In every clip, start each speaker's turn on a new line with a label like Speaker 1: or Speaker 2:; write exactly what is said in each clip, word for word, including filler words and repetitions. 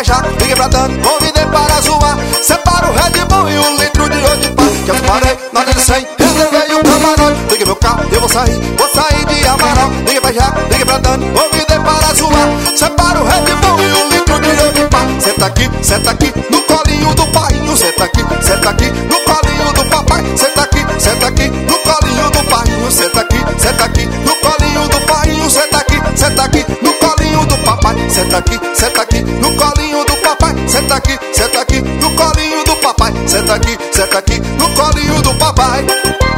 Speaker 1: já, liguei pra Dani, convidei para zoar. Separa o Red Bull e um litro de Odipá. Já parei, nada de cem, reservei o camarote. Liguei meu carro, eu vou sair, vou sair de Amarão. Liguei pra já, liguei pra Dani, convidei para zoar. Separa o Red Bull e um litro de Odipá. Senta aqui, senta aqui, no colinho do pai. Senta aqui, senta aqui, no colinho do papai. Senta aqui, senta aqui, no colinho do pai. Senta aqui, senta aqui, no colinho do pai. Senta aqui, senta aqui, no colinho do papai. Senta aqui, senta aqui, no colinho do papai. Senta aqui, senta aqui, no colinho do papai. Senta aqui, senta aqui, no colinho do papai.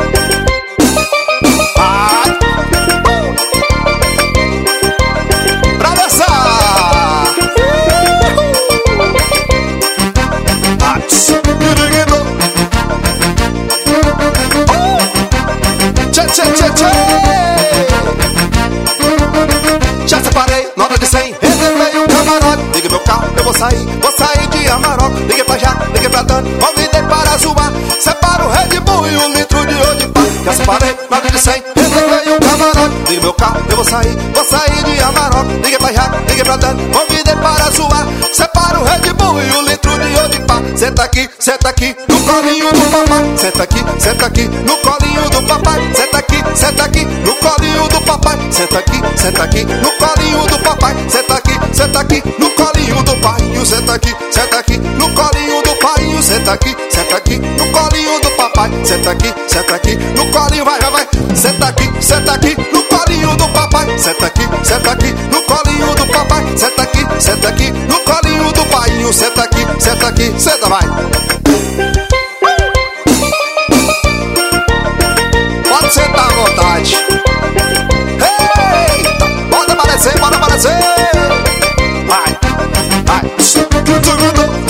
Speaker 1: Ai. Pra dançar. Tchê, tchê, tchê, tchê. Já separei, nota de cem, reservei um camarote. Liguei meu carro, eu vou sair, vou sair de Amarok. Liguei pra já, liguei pra Dani, convidei para zoar. Separa o Red Bull e um litro de Odipá. Já separei, nota de cem, reservei um camarote. Liguei meu carro, eu vou sair, vou sair de Amarok. Liguei pra já, liguei pra Dani, convidei para zoar. Separa o Red Bull e um litro de Odipá. Senta aqui, senta aqui, no colinho do papai. Senta aqui, senta aqui, no colinho do papai. Senta aqui, senta aqui, no colinho do papai. Senta aqui, senta aqui, no colinho do papai. Senta aqui, senta aqui, no colinho do pai. Senta aqui, senta aqui, no colinho do pai. Senta aqui, senta aqui, no colinho do papai. Senta aqui, senta aqui, no colinho, vai, vai, vai. Senta aqui, senta aqui, no colinho do papai. Senta aqui, senta aqui, no colinho do papai. Senta aqui, senta aqui, no colinho do pai. Senta aqui, senta aqui, senta, vai. Pode sentar à vontade. Eita, bora aparecer, bora aparecer. Vai, vai.